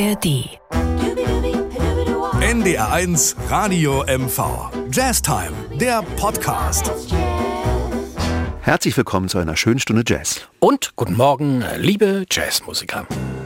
ARD. NDR1 Radio MV. Jazztime, der Podcast. Herzlich willkommen zu einer schönen Stunde Jazz. Und guten Morgen, liebe Jazzmusiker.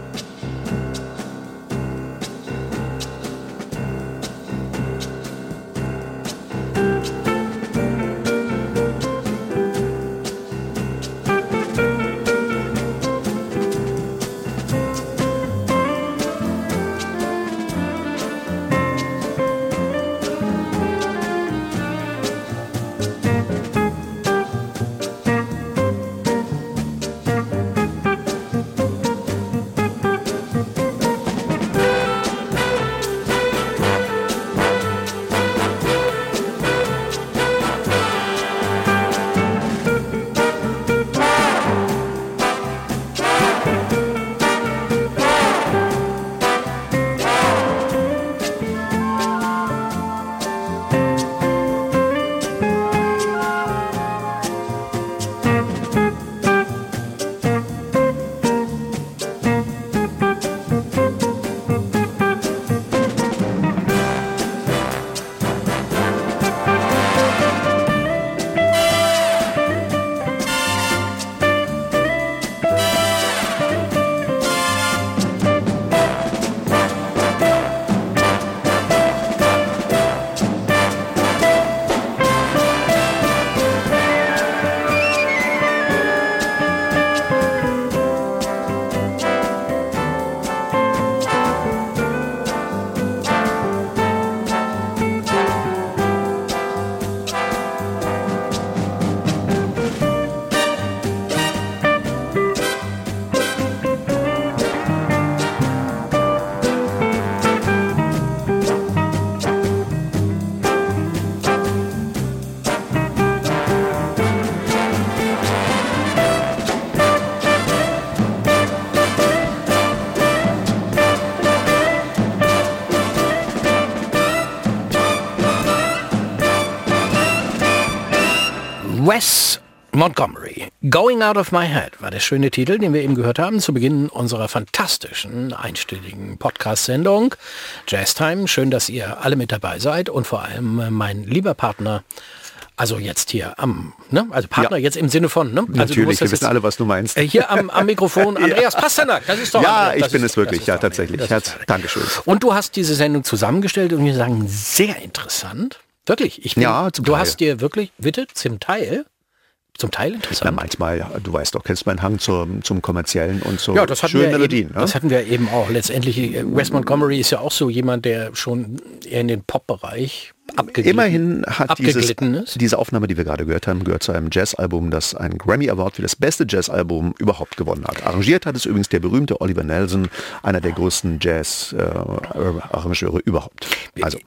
Wes Montgomery, Going Out of My Head war der schöne Titel, den wir eben gehört haben, zu Beginn unserer fantastischen, einstündigen Podcast-Sendung Jazztime. Schön, dass ihr alle mit dabei seid und vor allem mein lieber Partner, also jetzt hier am, also Partner jetzt im Sinne von, Also natürlich, wir wissen alle, was du meinst. Hier am Mikrofon, Andreas Pasternak, das ist doch... Ja, ich bin es wirklich, ja, tatsächlich. Dankeschön. Und du hast diese Sendung zusammengestellt und wir sagen, sehr interessant. Wirklich, du hast dir wirklich, bitte, zum Teil interessant. Na, manchmal, ja, du weißt doch, kennst meinen Hang zum kommerziellen und so schönen Melodien. Das hatten wir eben auch. Letztendlich, Wes Montgomery ist ja auch so jemand, der schon eher in den Pop-Bereich immerhin hat diese Aufnahme, die wir gerade gehört haben, gehört zu einem Jazzalbum, das einen Grammy Award für das beste Jazzalbum überhaupt gewonnen hat. Arrangiert hat es übrigens der berühmte Oliver Nelson, einer der größten Jazz-Arrangeure überhaupt. Also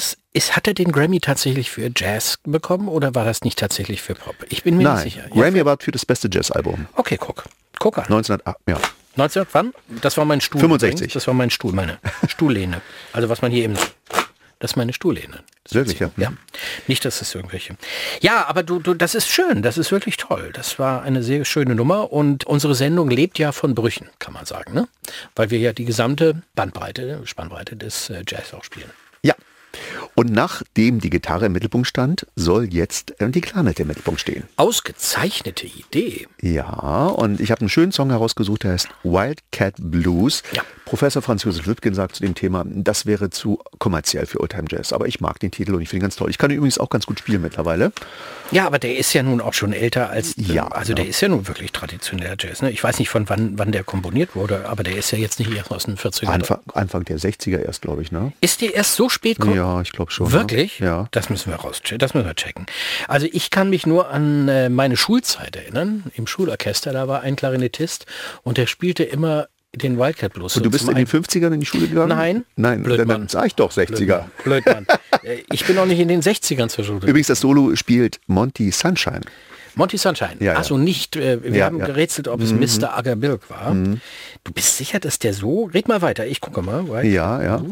hat er den Grammy tatsächlich für Jazz bekommen oder war das nicht tatsächlich für Pop? Ich bin mir nicht sicher. Grammy Award für das beste Jazzalbum. Okay, guck an. 1908, ja. 1900 wann? Das war mein Stuhl. 65. Übrigens. Das war mein Stuhl, meine Stuhllehne. Also was man hier eben... Das ist meine Stuhllehne. Wirklich, ja. Ja. Nicht, dass es irgendwelche... Ja, aber du, das ist schön. Das ist wirklich toll. Das war eine sehr schöne Nummer. Und unsere Sendung lebt ja von Brüchen, kann man sagen. Ne? Weil wir ja die gesamte Spannbreite des Jazz auch spielen. Ja. Und nachdem die Gitarre im Mittelpunkt stand, soll jetzt die Klarnet im Mittelpunkt stehen. Ausgezeichnete Idee. Ja, und ich habe einen schönen Song herausgesucht, der heißt Wildcat Blues. Ja. Professor Franz Josef Lübken sagt zu dem Thema, das wäre zu kommerziell für Oldtime Jazz. Aber ich mag den Titel und ich finde ihn ganz toll. Ich kann ihn übrigens auch ganz gut spielen mittlerweile. Ja, aber der ist ja nun auch schon älter als... der ist ja nun wirklich traditioneller Jazz. Ne? Ich weiß nicht, von wann der komponiert wurde, aber der ist ja jetzt nicht erst aus den 40ern. Anfang der 60er erst, glaube ich. Ne? Ist der erst so spät gekommen? Ja, ich glaube schon. Wirklich? Ja. Das müssen wir checken. Also ich kann mich nur an meine Schulzeit erinnern. Im Schulorchester, da war ein Klarinettist und der spielte immer den Wildcat Blues. Und du bist in den 50ern in die Schule gegangen? Nein, dann sag ich doch 60er. Blödmann. Ich bin noch nicht in den 60ern zur Schule. Übrigens, das Solo spielt Monty Sunshine. Monty Sunshine. Ja, Achso, nicht. Wir haben gerätselt, ob es Mr. Agerbilk war. Du bist sicher, dass der so... Red mal weiter, ich gucke mal. Ja.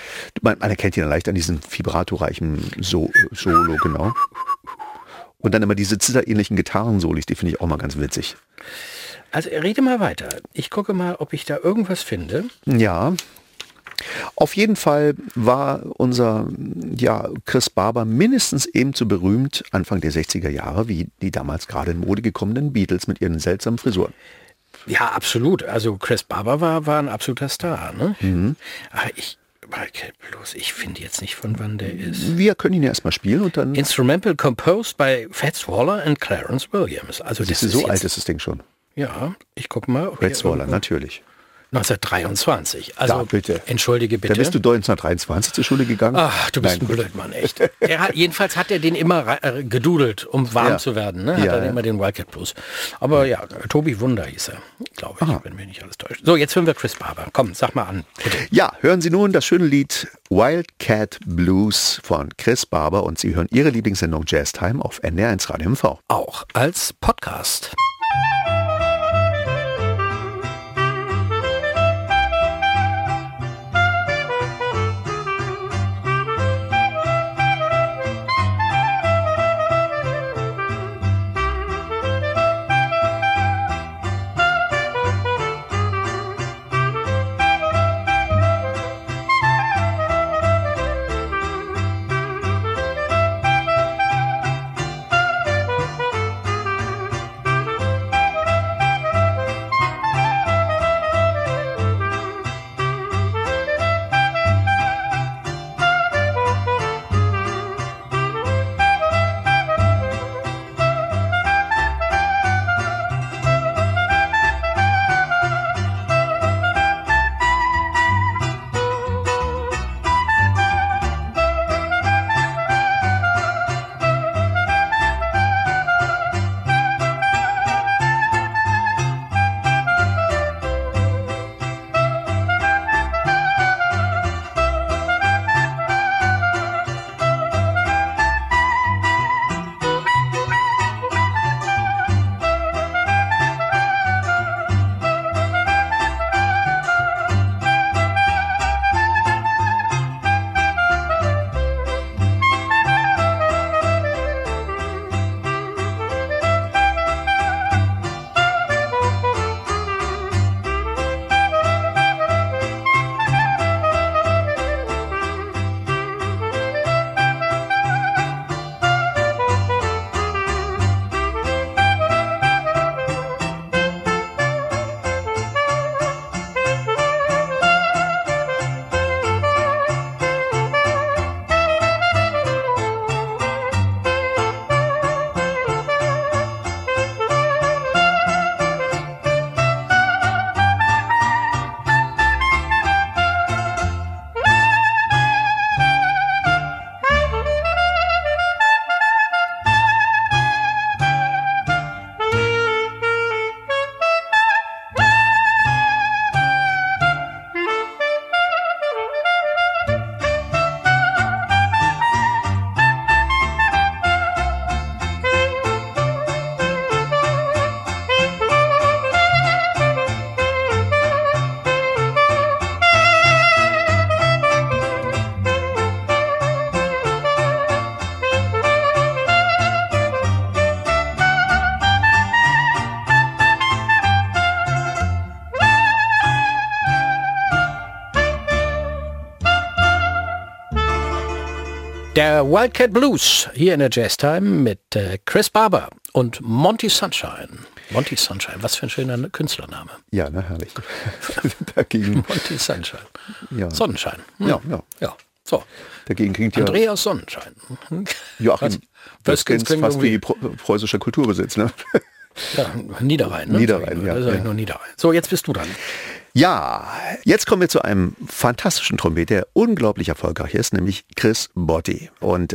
Man erkennt ihn dann leicht an diesem vibratoreichen Solo, genau. Und dann immer diese zitterähnlichen Gitarrensolis, die finde ich auch mal ganz witzig. Also rede mal weiter. Ich gucke mal, ob ich da irgendwas finde. Ja. Auf jeden Fall war unser Chris Barber mindestens ebenso berühmt Anfang der 60er Jahre wie die damals gerade in Mode gekommenen Beatles mit ihren seltsamen Frisuren. Ja, absolut. Also Chris Barber war ein absoluter Star. Ne? Aber ich finde jetzt nicht, von wann der ist. Wir können ihn ja erstmal spielen und dann... Instrumental composed by Fats Waller and Clarence Williams. Also das ist so alt ist das Ding schon. Ja, ich gucke mal. Fats Waller, natürlich. 1923. Also, da, bitte. Entschuldige bitte. Da bist du 1923 zur Schule gegangen? Ach, du bist ein Blödmann, echt. Jedenfalls hat er den immer gedudelt, um warm zu werden. Ne? Hat er immer den Wildcat Blues. Aber ja, Tobi Wunder hieß er, glaube ich, wenn mich nicht alles täuscht. So, jetzt hören wir Chris Barber. Komm, sag mal an, bitte. Ja, hören Sie nun das schöne Lied Wildcat Blues von Chris Barber und Sie hören Ihre Lieblingssendung Jazz Time auf NDR1 Radio MV. Auch als Podcast. Der Wildcat Blues hier in der Jazz Time mit Chris Barber und Monty Sunshine. Monty Sunshine, was für ein schöner Künstlername. Ja, na herrlich. Dagegen Monty Sunshine. Ja. Sonnenschein. Ja. So. Dagegen klingt ja Andreas Sonnenschein. Joachim, das klingt fast wie preußischer Kulturbesitz, ne? Ja, Niederrhein. Ne? Niederrhein, ja. Das ist nur Niederrhein. So, jetzt bist du dran. Ja, jetzt kommen wir zu einem fantastischen Trompeter, der unglaublich erfolgreich ist, nämlich Chris Botti. Und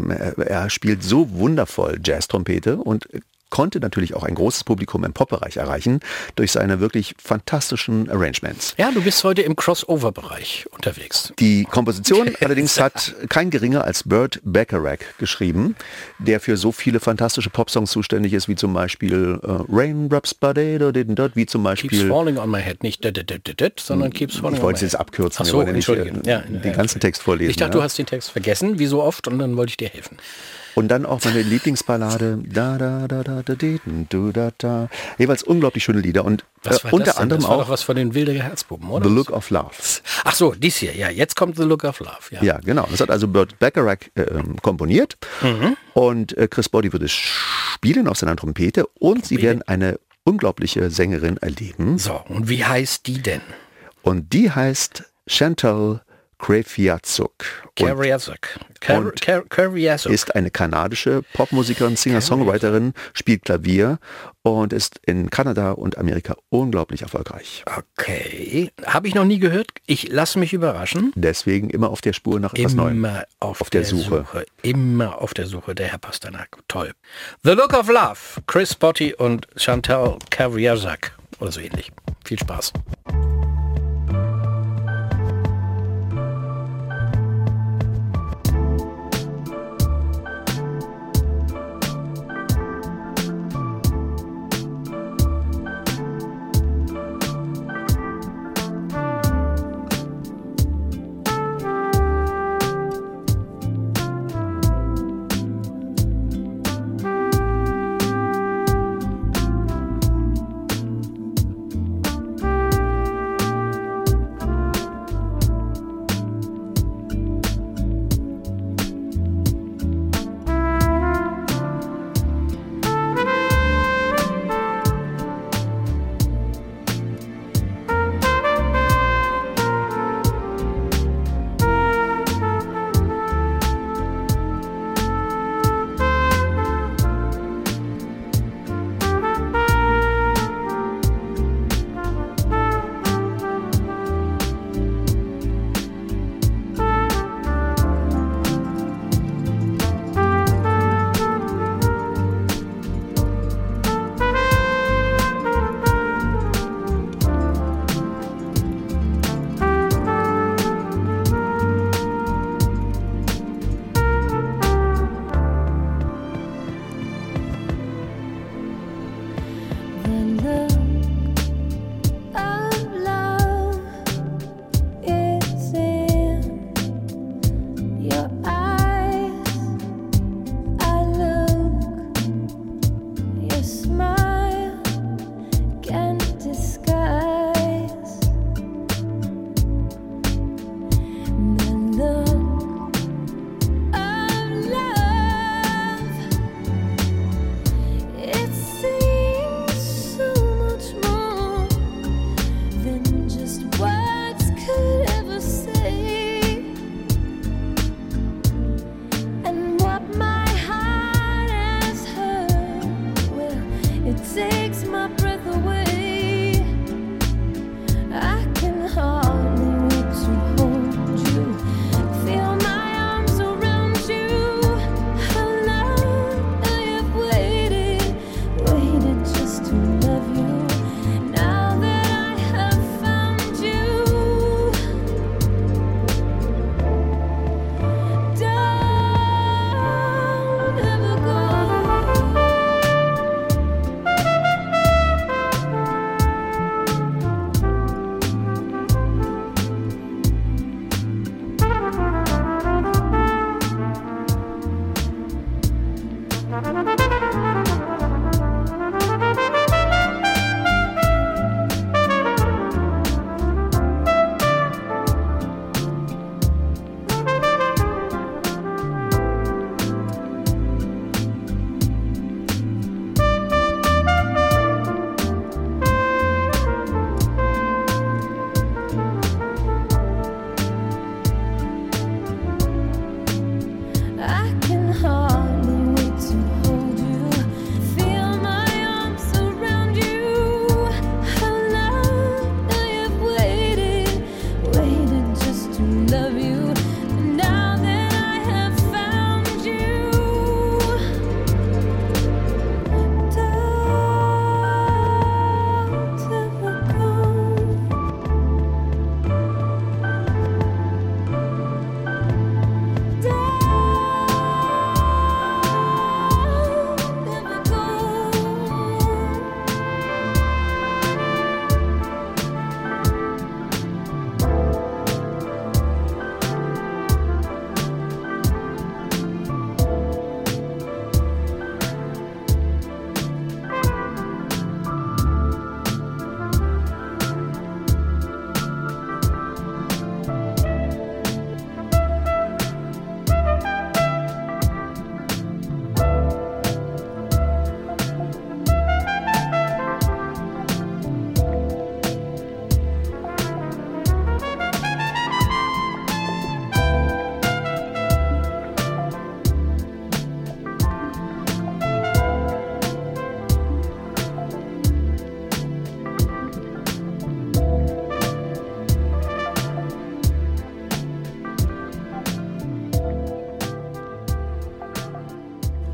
er spielt so wundervoll Jazz-Trompete und konnte natürlich auch ein großes Publikum im Pop-Bereich erreichen durch seine wirklich fantastischen Arrangements. Ja, du bist heute im Crossover-Bereich unterwegs. Die Komposition allerdings hat kein geringer als Burt Bacharach geschrieben, der für so viele fantastische Popsongs zuständig ist, wie zum Beispiel Raindrops, wie zum Beispiel Keeps Falling on My Head, nicht sondern Keeps Falling on My Head. Ich wollte es jetzt abkürzen, Ach so, wir wollen ja nicht den ganzen Text vorlesen. Ich dachte, du hast den Text vergessen, wie so oft, und dann wollte ich dir helfen. Und dann auch meine Lieblingsballade, da da da da Jeweils unglaublich schöne Lieder und unter anderem das war auch doch was von den Wilde Herzbuben, oder? The Look of Love. Ach so, dies hier, ja, jetzt kommt The Look of Love. Ja, genau. Das hat also Burt Bacharach komponiert und Chris Body wird es spielen auf seiner Trompete und sie werden eine unglaubliche Sängerin erleben. So, und wie heißt die denn? Und die heißt Chantal Kreviazuk. Ist eine kanadische Popmusikerin, Singer-Songwriterin, spielt Klavier und ist in Kanada und Amerika unglaublich erfolgreich. Okay, habe ich noch nie gehört. Ich lasse mich überraschen. Deswegen immer auf der Spur nach etwas Neuem. Immer auf der Suche. Immer auf der Suche, der Herr Pasternak. Toll. The Look of Love, Chris Botti und Chantal Kreviazuk oder so ähnlich. Viel Spaß.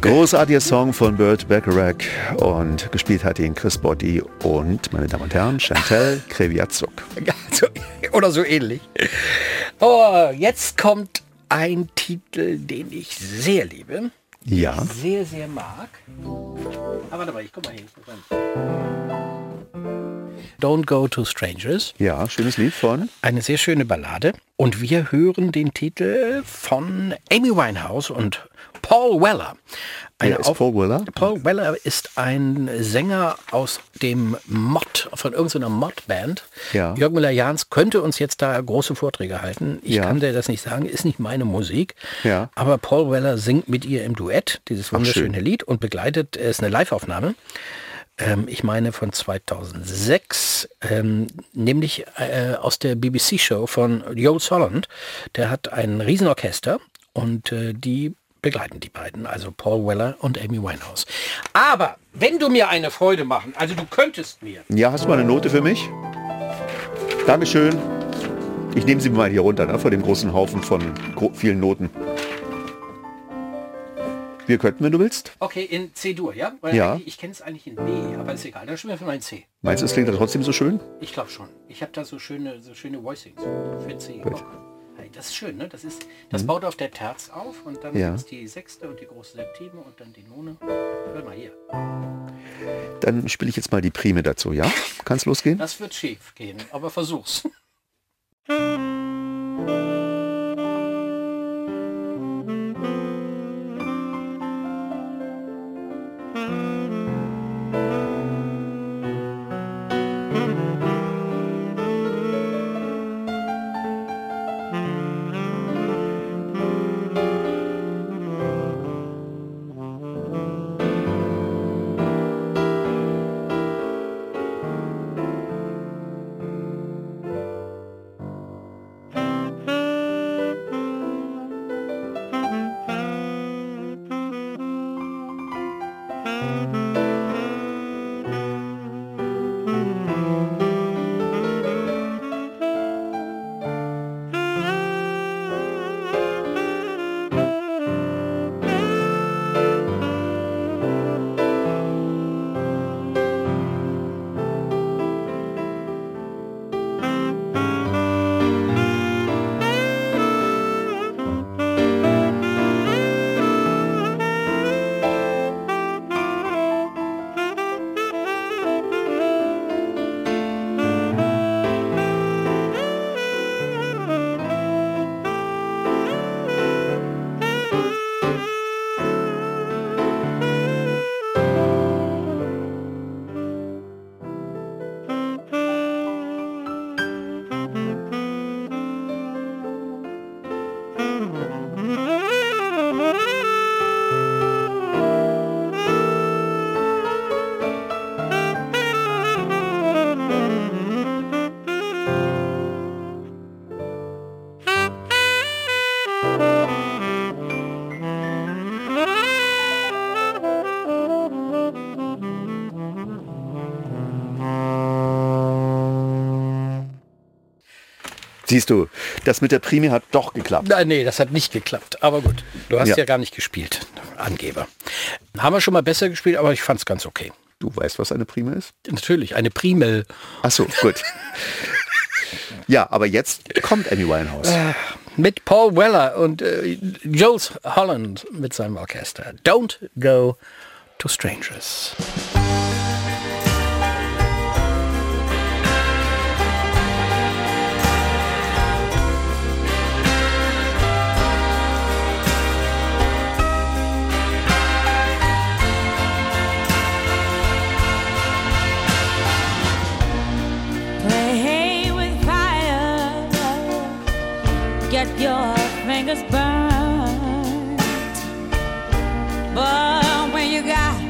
Großartiger Song von Burt Bacharach und gespielt hat ihn Chris Botti und, meine Damen und Herren, Chantal Kreviazuk. Oder so ähnlich. Oh, jetzt kommt ein Titel, den ich sehr liebe. Ja. Den ich sehr, sehr mag. Aber warte mal, ich komm mal hin. Don't Go to Strangers. Ja, schönes Lied von? Eine sehr schöne Ballade. Und wir hören den Titel von Amy Winehouse und Paul Weller. Wer ist Paul Weller? Paul Weller ist ein Sänger aus dem Mod, von irgendeiner Mod-Band. Ja. Jörg Müller-Jahns könnte uns jetzt da große Vorträge halten. Ich kann dir das nicht sagen, ist nicht meine Musik. Ja. Aber Paul Weller singt mit ihr im Duett dieses wunderschöne Lied und begleitet, es ist eine Live-Aufnahme. Ich meine von 2006, nämlich aus der BBC-Show von Joost Holland. Der hat ein Riesenorchester und die begleiten die beiden, also Paul Weller und Amy Winehouse. Aber wenn du mir eine Freude machen, also du könntest mir... Ja, hast du mal eine Note für mich? Dankeschön. Ich nehme sie mal hier runter, ne, vor dem großen Haufen von vielen Noten. Wir könnten, wenn du willst. Okay, in C-Dur, ja? Weil ja. Ich kenne es eigentlich in B, aber ist egal. Dann spielen wir für mein C. Meinst du, es klingt da trotzdem so schön? Ich glaube schon. Ich habe da so schöne Voicings für C. Gut. Hey, das ist schön, ne? Das baut auf der Terz auf und dann ist die sechste und die große Septime und dann die None. Hör mal hier. Dann spiele ich jetzt mal die Prime dazu, ja? Kann's losgehen? Das wird schief gehen, aber versuch's. Siehst du, das mit der Prime hat doch geklappt. Nee, das hat nicht geklappt. Aber gut, du hast ja gar nicht gespielt, Angeber. Haben wir schon mal besser gespielt, aber ich fand es ganz okay. Du weißt, was eine Prime ist? Natürlich, eine Primel. Ach so, gut. Ja, aber jetzt kommt Amy Winehouse. Mit Paul Weller und Joost Holland mit seinem Orchester. Don't Go to Strangers. Get your fingers burned, but when you got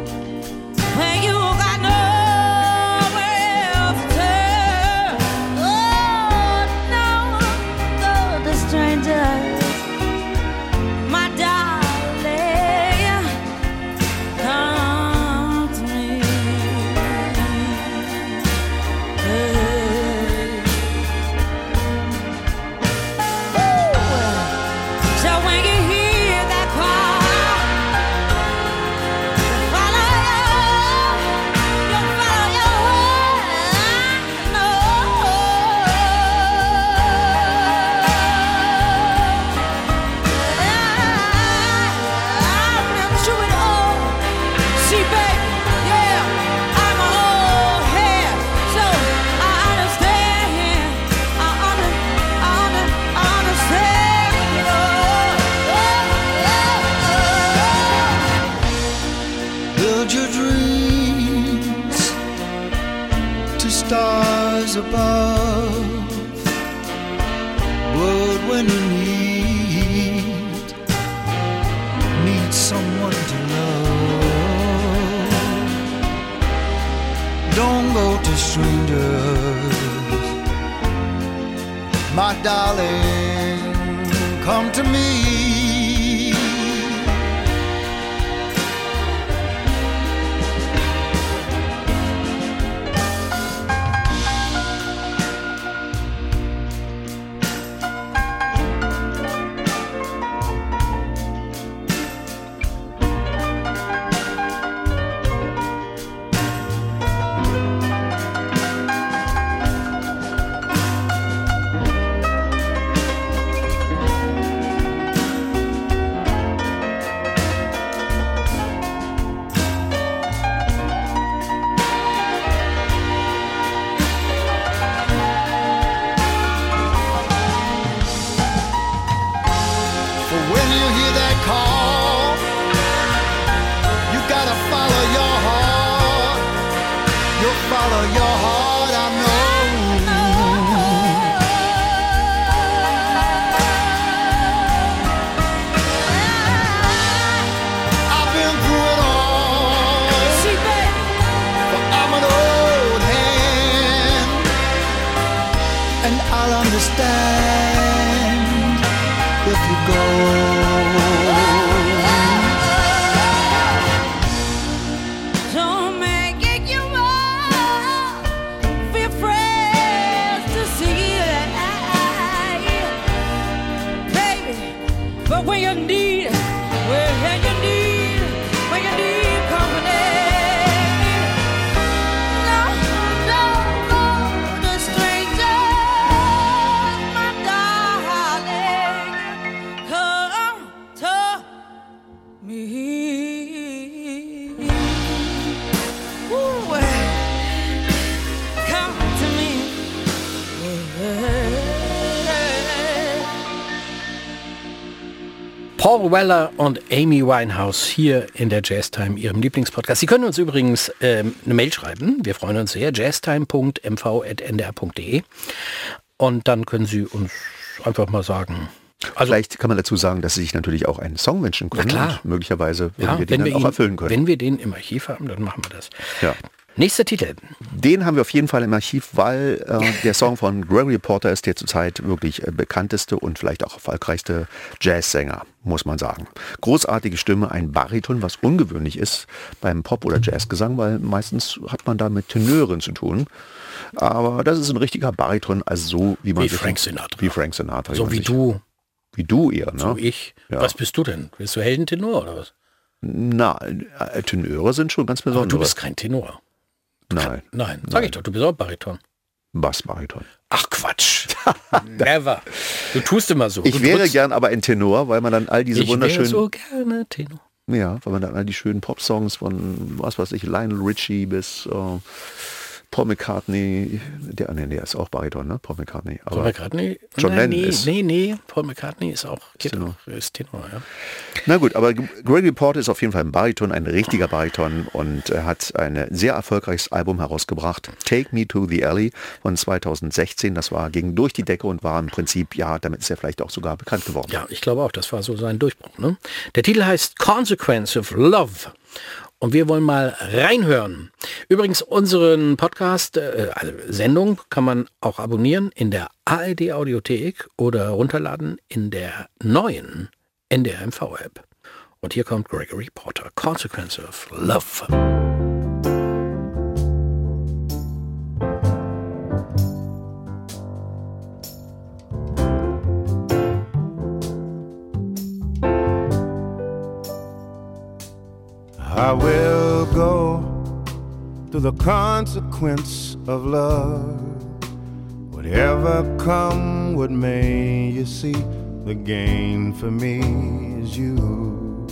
nowhere else to turn, oh no, go to strangers, my darling, come to me. So stars above would, when you need someone to love, don't go to strangers, my darling, come to me. Paul Weller und Amy Winehouse hier in der Jazztime, ihrem Lieblingspodcast. Sie können uns übrigens eine Mail schreiben. Wir freuen uns sehr. jazztime.mv@ndr.de und dann können Sie uns einfach mal sagen. Also, vielleicht kann man dazu sagen, dass Sie sich natürlich auch einen Song wünschen können. Na klar. Und möglicherweise würden wir den dann auch erfüllen können. Wenn wir den im Archiv haben, dann machen wir das. Ja. Nächster Titel. Den haben wir auf jeden Fall im Archiv, weil der Song von Gregory Porter ist der zurzeit wirklich bekannteste und vielleicht auch erfolgreichste Jazzsänger, muss man sagen. Großartige Stimme, ein Bariton, was ungewöhnlich ist beim Pop- oder Jazzgesang, weil meistens hat man da mit Tenören zu tun. Aber das ist ein richtiger Bariton, also so wie man... Wie Frank Sinatra. Wie Frank Sinatra. So wie du. Wie du eher, ne? So ich. Ja. Was bist du denn? Bist du Heldentenor oder was? Na, Tenöre sind schon ganz besonders. Aber du bist kein Tenor. Nein, sag ich doch, du bist auch Bariton. Bassbariton. Ach Quatsch. Never. Du tust immer so. Ich wäre gern aber ein Tenor, weil man dann all diese wunderschönen... Ich wäre so gerne Tenor. Ja, weil man dann all die schönen Popsongs von, was weiß ich, Lionel Richie bis Paul McCartney, der ist auch Bariton, ne? Paul McCartney. Aber Paul McCartney? John Lennon ist... Nee, Paul McCartney ist auch Tenor, ja. Na gut, aber Gregory Porter ist auf jeden Fall ein Bariton, ein richtiger Bariton und er hat ein sehr erfolgreiches Album herausgebracht, Take Me to the Alley von 2016. Das ging durch die Decke und war im Prinzip, ja, damit ist er vielleicht auch sogar bekannt geworden. Ja, ich glaube auch, das war so sein Durchbruch. Ne? Der Titel heißt Consequence of Love. Und wir wollen mal reinhören. Übrigens, unseren Podcast, also Sendung, kann man auch abonnieren in der ARD Audiothek oder runterladen in der neuen NDR MV App. Und hier kommt Gregory Porter, Consequence of Love. I will go through the consequence of love. Whatever come, what may, you see, the gain for me is you.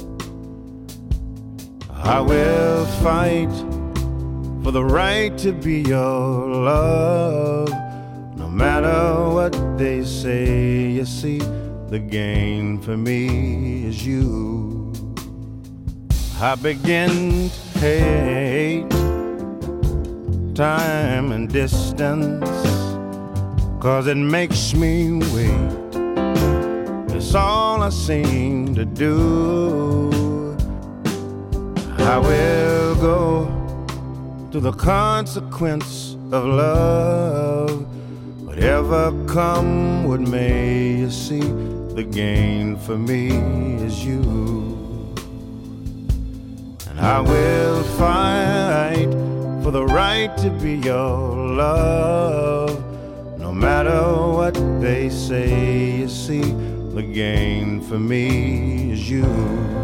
I will fight for the right to be your love. No matter what they say, you see, the gain for me is you. I begin to hate time and distance, 'cause it makes me wait. It's all I seem to do. I will go to the consequence of love. Whatever come, what may, you see, the gain for me is you. And I will fight for the right to be your love. No matter what they say, you see, the gain for me is you.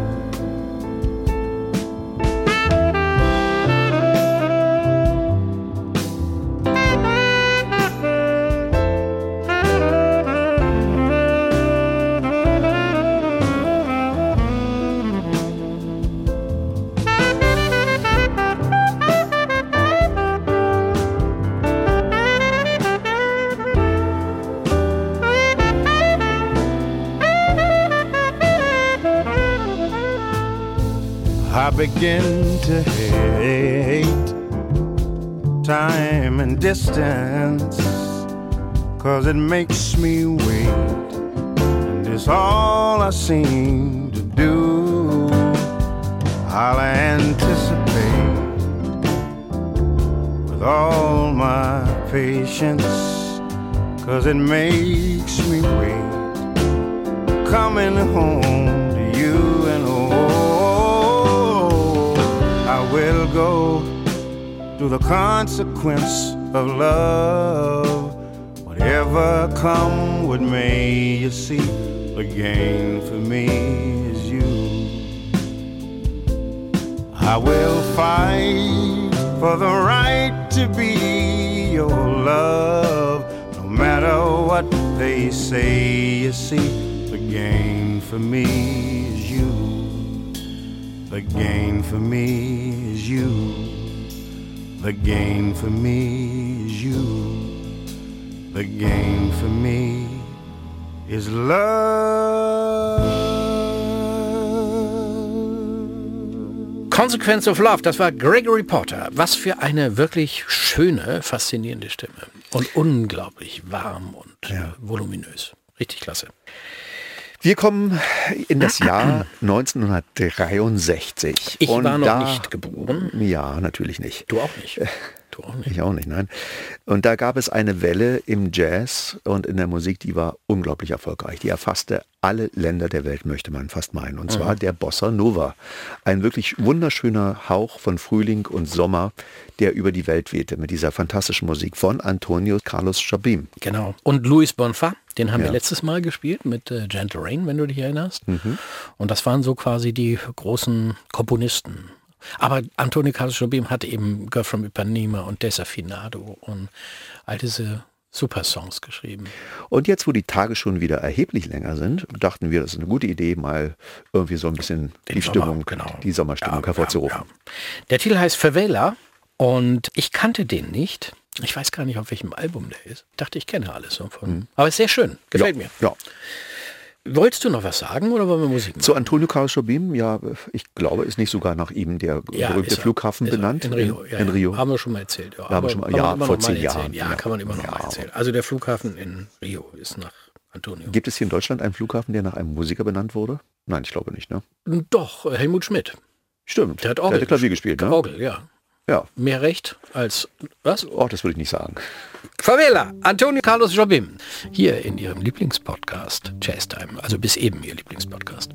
I begin to hate time and distance, 'cause it makes me wait, and it's all I seem to do. I'll anticipate with all my patience, 'cause it makes me wait, coming home to you, and I will go to the consequence of love. Whatever come, what may, you see, the gain for me is you. I will fight for the right to be your love. No matter what they say, you see, the gain for me is you. The gain for me is you. The gain for me is you. The gain for me is love. Consequence of Love, das war Gregory Porter. Was für eine wirklich schöne, faszinierende Stimme. Und unglaublich warm und voluminös. Richtig klasse. Wir kommen in das Jahr 1963. Ich war noch nicht geboren. Ja, natürlich nicht. Du auch nicht. Du auch nicht. Ich auch nicht, nein. Und da gab es eine Welle im Jazz und in der Musik, die war unglaublich erfolgreich. Die erfasste alle Länder der Welt, möchte man fast meinen. Und zwar der Bossa Nova. Ein wirklich wunderschöner Hauch von Frühling und Sommer, der über die Welt wehte mit dieser fantastischen Musik von Antonio Carlos Jobim. Genau. Und Luis Bonfa, den haben wir letztes Mal gespielt mit Gentle Rain, wenn du dich erinnerst. Und das waren so quasi die großen Komponisten. Aber Antonio Carlos Jobim hat eben Girl from Ipanema und Desafinado und all diese super Songs geschrieben. Und jetzt, wo die Tage schon wieder erheblich länger sind, dachten wir, das ist eine gute Idee, mal irgendwie so ein bisschen die Stimmung, die Sommerstimmung hervorzurufen. Ja. Der Titel heißt Favela und ich kannte den nicht. Ich weiß gar nicht, auf welchem Album der ist. Ich dachte, ich kenne alles davon. Aber ist sehr schön, gefällt mir. Ja. Wolltest du noch was sagen oder wollen wir Musik machen? Zu Antonio Carlos Jobim, ja, ich glaube, ist nicht sogar nach ihm der berühmte Flughafen benannt? In Rio. In Rio. Haben wir schon mal erzählt. Ja, haben wir schon mal, vor 10 Jahren. Ja, kann man immer noch mal erzählen. Also der Flughafen in Rio ist nach Antonio. Gibt es hier in Deutschland einen Flughafen, der nach einem Musiker benannt wurde? Nein, ich glaube nicht, ne? Doch, Helmut Schmidt. Stimmt. Der hat Orgel Klavier gespielt, ne? Orgel, ja. Mehr Recht als, was? Oh, das würde ich nicht sagen. Favela, Antonio Carlos Jobim. Hier in Ihrem Lieblingspodcast Jazz Time. Also bis eben Ihr Lieblingspodcast.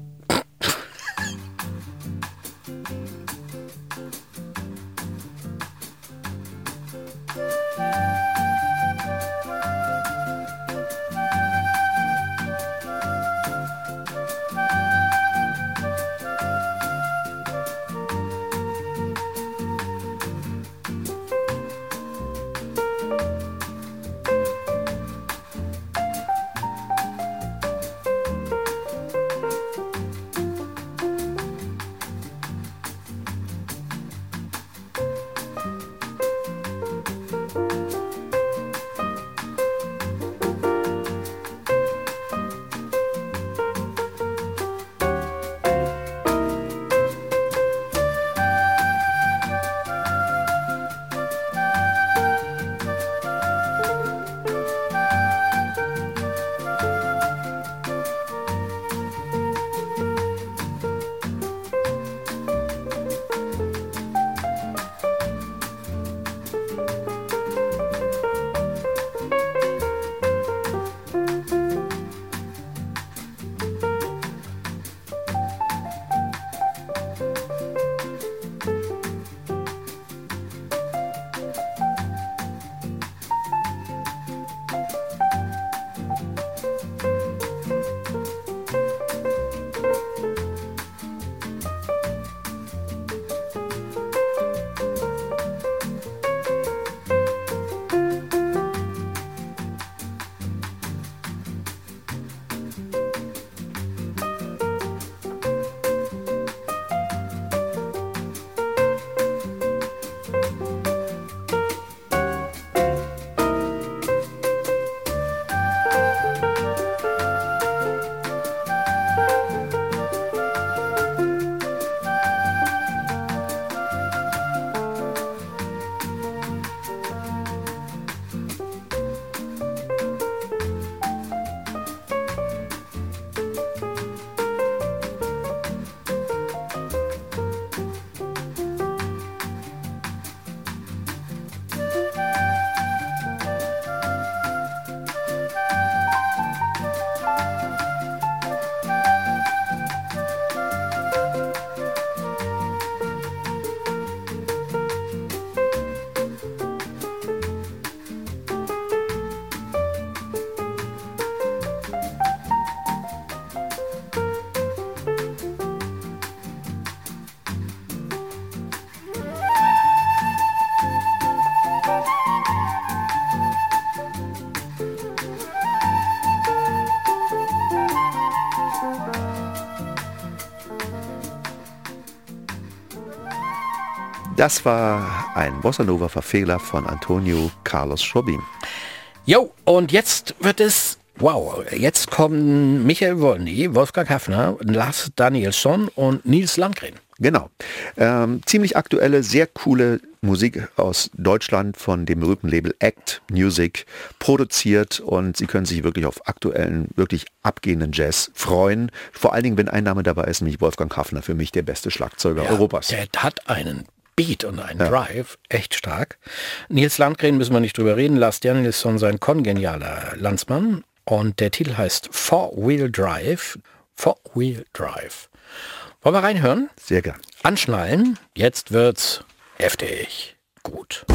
Das war ein Bossa Nova-Verfehler von Antonio Carlos Jobim. Jo, und jetzt wird es, jetzt kommen Michael Wolny, Wolfgang Haffner, Lars Danielsson und Nils Landgren. Genau. Ziemlich aktuelle, sehr coole Musik aus Deutschland von dem berühmten Label Act Music produziert und Sie können sich wirklich auf aktuellen, wirklich abgehenden Jazz freuen. Vor allen Dingen, wenn ein Name dabei ist, nämlich Wolfgang Haffner, für mich der beste Schlagzeuger Europas. Der hat einen Beat und einen Drive, echt stark. Nils Landgren müssen wir nicht drüber reden, Lars Danielsson sein kongenialer Landsmann und der Titel heißt Four-Wheel Drive. Four-Wheel Drive. Wollen wir reinhören? Sehr gern. Anschnallen, jetzt wird's heftig gut.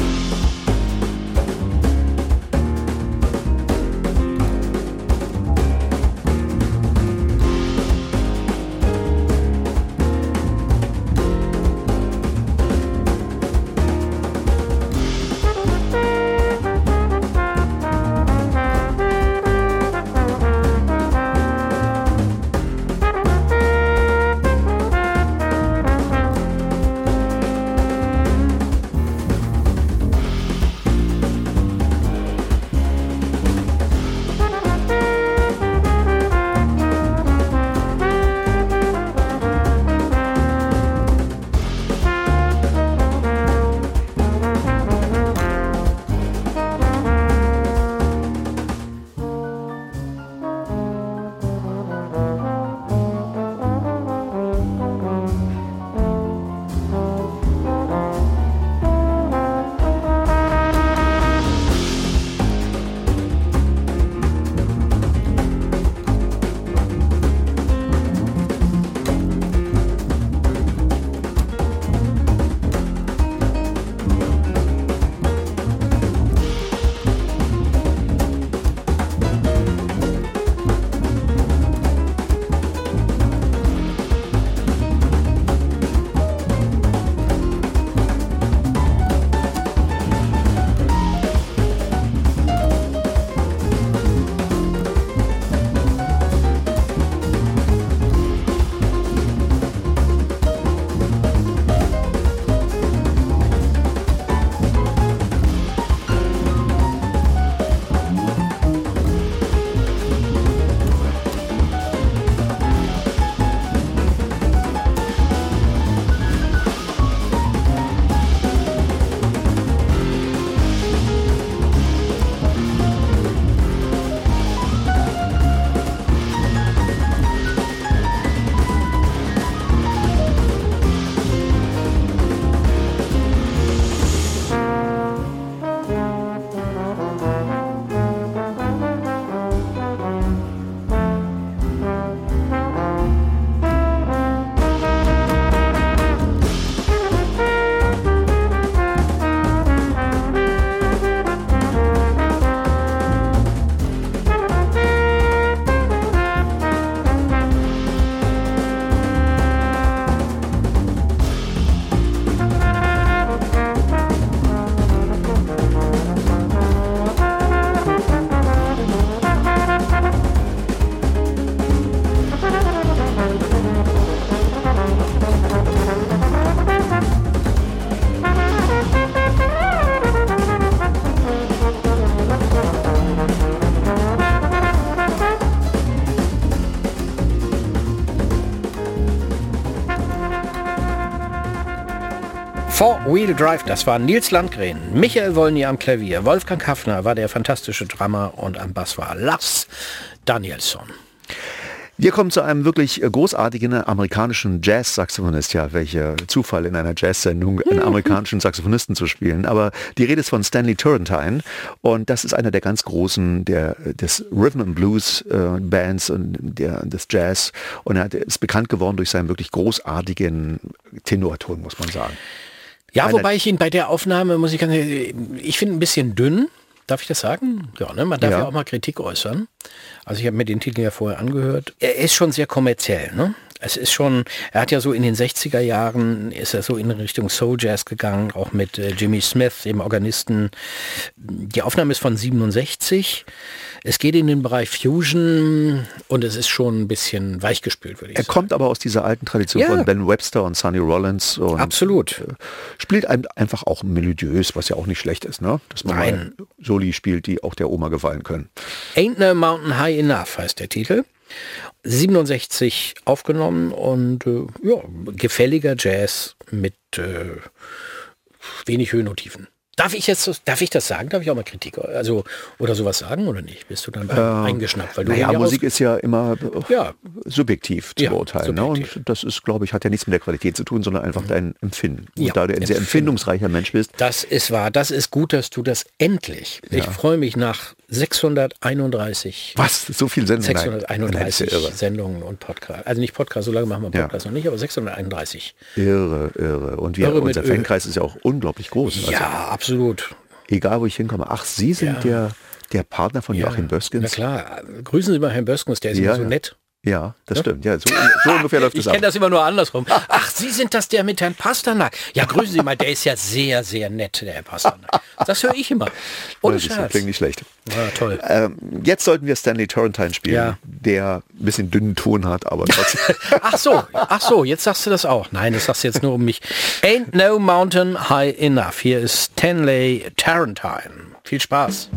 Four-Wheel Drive, das war Nils Landgren, Michael Wolny am Klavier, Wolfgang Haffner war der fantastische Drummer und am Bass war Lars Danielsson. Wir kommen zu einem wirklich großartigen amerikanischen Jazz-Saxophonist. Ja, welcher Zufall in einer Jazz-Sendung einen amerikanischen Saxophonisten zu spielen. Aber die Rede ist von Stanley Turrentine und das ist einer der ganz großen des Rhythm and Blues Bands und des Jazz. Und er ist bekannt geworden durch seinen wirklich großartigen Tenorton, muss man sagen. Ja, wobei ich ihn bei der Aufnahme, ich finde ein bisschen dünn. Darf ich das sagen? Ja, ne? Man darf ja auch mal Kritik äußern. Also ich habe mir den Titel ja vorher angehört. Er ist schon sehr kommerziell, ne? Es ist schon, er hat ja so in den 60er Jahren, ist er so in Richtung Soul Jazz gegangen, auch mit Jimmy Smith, dem Organisten. Die Aufnahme ist von 67. Es geht in den Bereich Fusion und es ist schon ein bisschen weichgespült, würde ich sagen. Er kommt aber aus dieser alten Tradition von Ben Webster und Sonny Rollins. Und absolut. Spielt einfach auch melodiös, was ja auch nicht schlecht ist, ne? Dass man mal Soli spielt, die auch der Oma gefallen können. Ain't No Mountain High Enough heißt der Titel. 67 aufgenommen und gefälliger Jazz mit wenig Höhen und Tiefen. Darf ich das sagen? Darf ich auch mal Kritik oder sowas sagen oder nicht? Bist du dann eingeschnappt? Weil du Musik ist ja immer subjektiv zu beurteilen. Ne? Und das ist, glaube ich, hat ja nichts mit der Qualität zu tun, sondern einfach dein Empfinden. Und da du ein sehr empfindungsreicher Mensch bist. Das ist wahr. Das ist gut, dass du das endlich. Ich freue mich nach 631. Was? So viel Sendungen? 631 Sendungen und Podcasts. Also nicht Podcast, so lange machen wir Podcast noch nicht, aber 631. Irre. Und unser Fankreis ist ja auch unglaublich groß. Ja, absolut. Egal, wo ich hinkomme. Ach, Sie sind der Partner von Joachim Böskens? Na klar. Grüßen Sie mal Herrn Böskens, der ist immer so nett. Ja, das stimmt. Ja, so ungefähr läuft es ab. Ich kenne das immer nur andersrum. Ach, Sie sind das der mit Herrn Pasternak. Ja, grüßen Sie mal, der ist ja sehr, sehr nett, der Herr Pasternak. Das höre ich immer. Ohne Scherz. Das klingt nicht schlecht. Ja, toll. Jetzt sollten wir Stanley Turrentine spielen, der ein bisschen dünnen Ton hat, aber trotzdem. Ach so, jetzt sagst du das auch. Nein, das sagst du jetzt nur um mich. Ain't No Mountain High Enough. Hier ist Stanley Turrentine. Viel Spaß.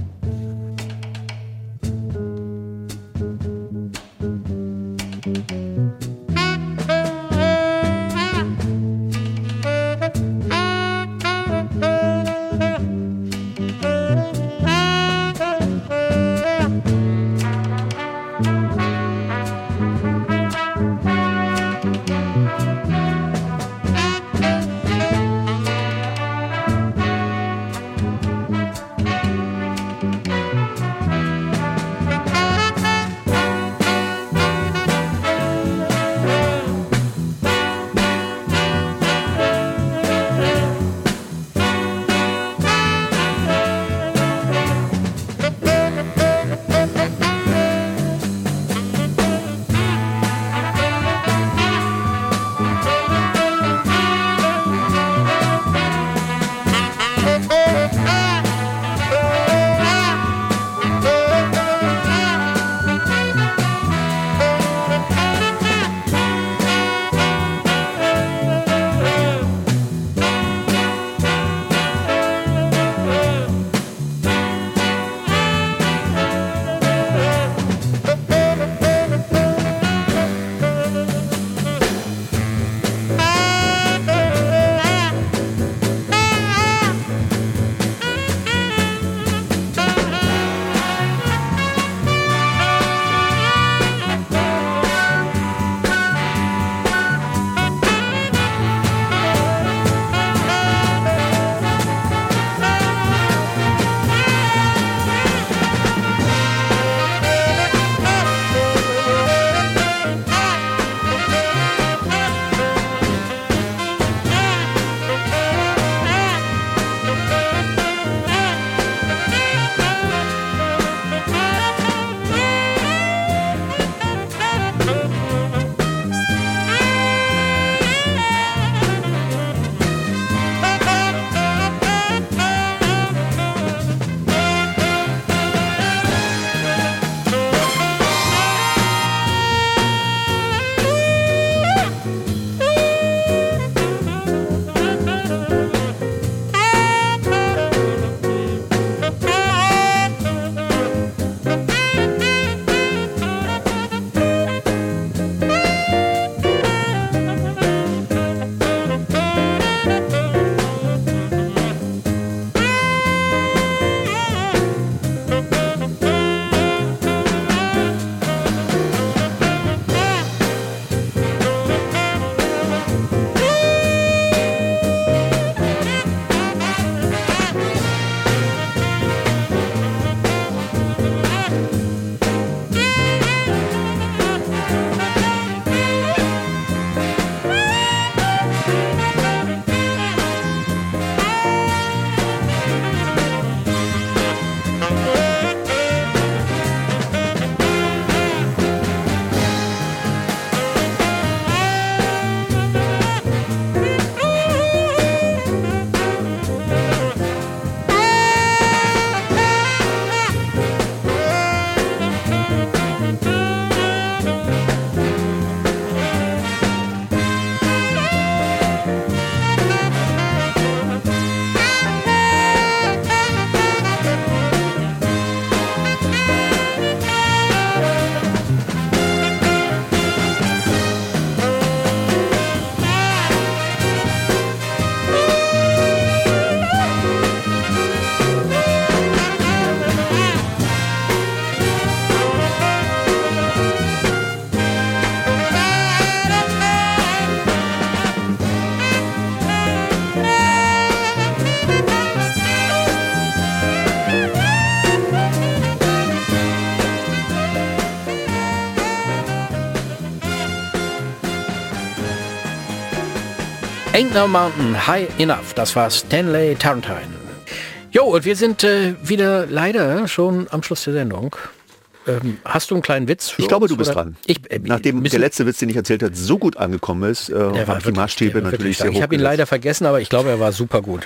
Ain't No Mountain High Enough. Das war Stanley Tarantine. Jo, und wir sind wieder leider schon am Schluss der Sendung. Hast du einen kleinen Witz für Ich glaube, uns, du bist oder? dran. Nachdem der letzte Witz, den ich erzählt habe, so gut angekommen ist, waren die Maßstäbe natürlich sehr hoch. Ich habe ihn leider vergessen, aber ich glaube, er war super gut.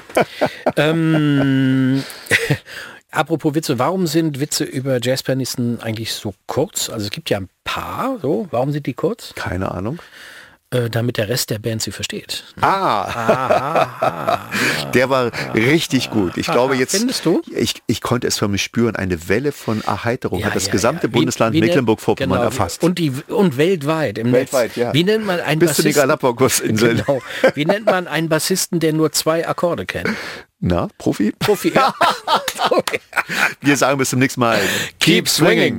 Apropos Witze, warum sind Witze über Jazzpianisten eigentlich so kurz? Also es gibt ja ein paar, so. Warum sind die kurz? Keine Ahnung. Damit der Rest der Band sie versteht. Der war richtig gut. Ich glaube jetzt, findest du? Ich konnte es förmlich spüren, eine Welle von Erheiterung hat das gesamte Bundesland Mecklenburg-Vorpommern erfasst. Und weltweit im weltweit, Netz. ja. Wie nennt man einen Bis zu den Bassisten? Galapagos-Inseln. Genau. Wie nennt man einen Bassisten, der nur 2 Akkorde kennt? Na, Profi? Profi, ja. Wir sagen bis zum nächsten Mal. Keep swinging!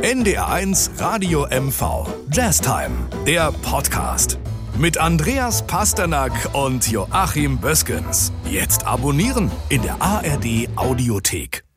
NDR1 Radio MV. Jazztime, der Podcast. Mit Andreas Pasternak und Joachim Böskens. Jetzt abonnieren in der ARD Audiothek.